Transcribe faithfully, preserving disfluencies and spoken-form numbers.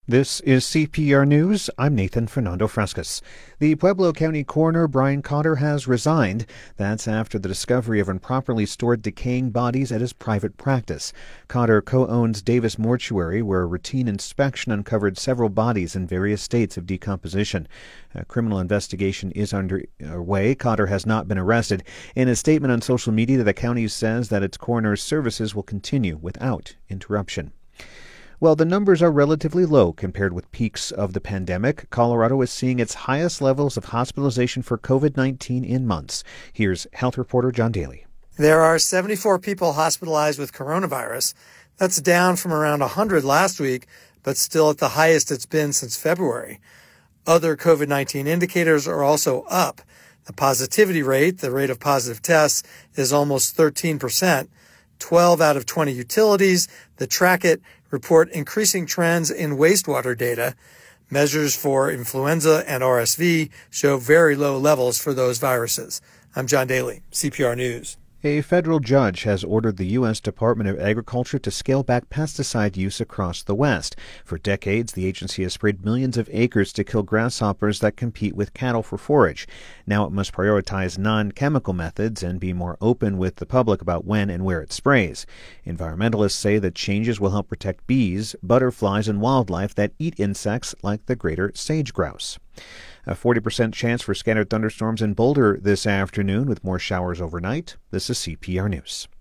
This is C P R News. I'm Nathan Fernando Frescas. The Pueblo County Coroner Brian Cotter has resigned. That's after the discovery of improperly stored decaying bodies at his private practice. Cotter co-owns Davis Mortuary, where a routine inspection uncovered several bodies in various states of decomposition. A criminal investigation is underway. Cotter has not been arrested. In a statement on social media, the county says that its coroner's services will continue without interruption. Well, the numbers are relatively low compared with peaks of the pandemic. Colorado is seeing its highest levels of hospitalization for covid nineteen in months. Here's health reporter John Daly. There are seventy-four people hospitalized with coronavirus. That's down from around one hundred last week, but still at the highest it's been since February. Other covid nineteen indicators are also up. The positivity rate, the rate of positive tests, is almost thirteen percent. twelve out of twenty utilities that track it report increasing trends in wastewater data. Measures for influenza and R S V show very low levels for those viruses. I'm John Daly, C P R News. A federal judge has ordered the U S Department of Agriculture to scale back pesticide use across the West. For decades, the agency has sprayed millions of acres to kill grasshoppers that compete with cattle for forage. Now it must prioritize non-chemical methods and be more open with the public about when and where it sprays. Environmentalists say that changes will help protect bees, butterflies, and wildlife that eat insects like the greater sage grouse. A forty percent chance for scattered thunderstorms in Boulder this afternoon with more showers overnight. This is C P R News.